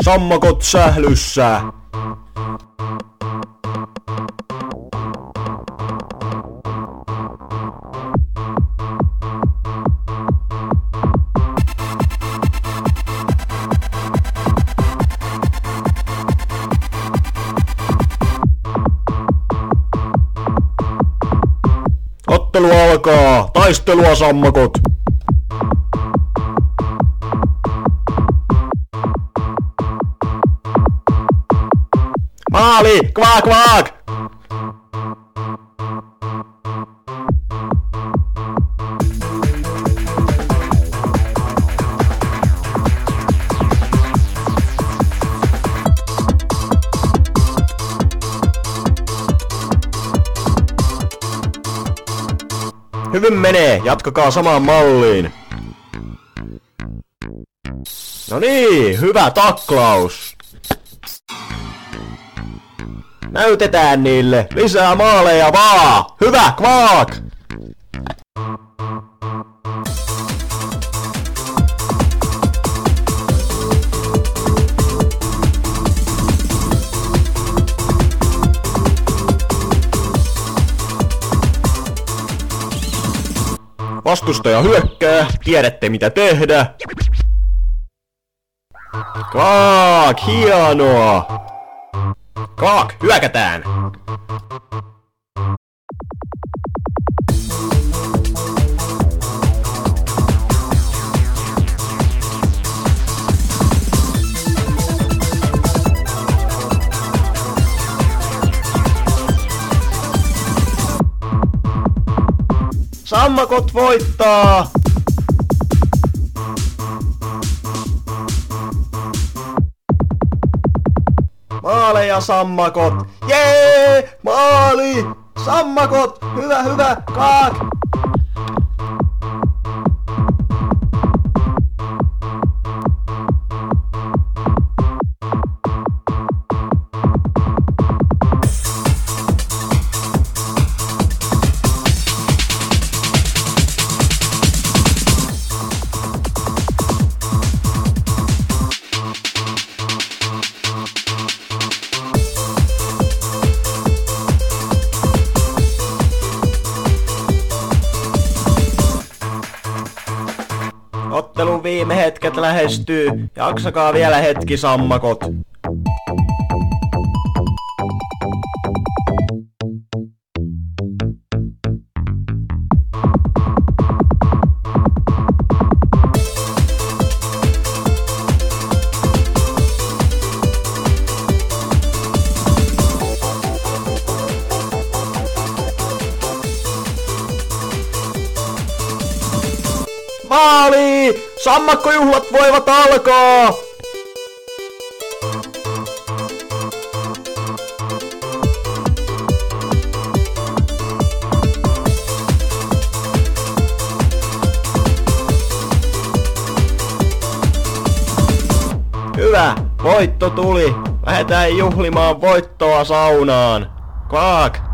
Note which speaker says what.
Speaker 1: Sammakot sählyssä. Ottelu alkaa! Taistelua, sammakot! Maali! Kvaak, kvaak! Hyvin menee, jatkakaa samaan malliin. No niin, hyvä taklaus. Näytetään niille, lisää maaleja vaan. Hyvä, kvaak! Vastustaja hyökkää, tiedätte mitä tehdä. Kvaak, hienoa! Kvaak, hyökätään! Sammakot voittaa! Maaleja, sammakot! Jee! Maali! Sammakot! Hyvä, hyvä! Kaak! Ottelun viime hetket lähestyy. Jaksakaa vielä hetki, sammakot. Maali! Sammakkojuhlat voivat alkaa! Hyvä! Voitto tuli! Lähdetään juhlimaan voittoa saunaan! Kvaak!